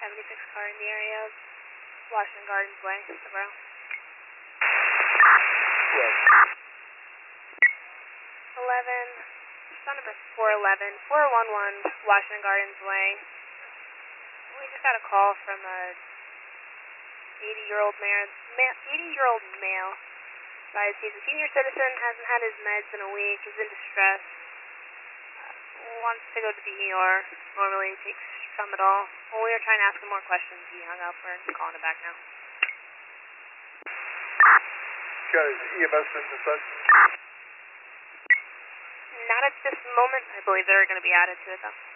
76 car in the area of Washington Gardens Way, Borough. Yes. 11, phone number 411, 411 Washington Gardens Way. We just got a call from a 80-year-old male. He's a senior citizen, hasn't had his meds in a week, is in distress, wants to go to the ER, normally takes tramadol. When we were trying to ask him more questions, he hung up. We're calling him back now. Got his EMS been dispatched? Not at this moment. I believe they're going to be added to it, though.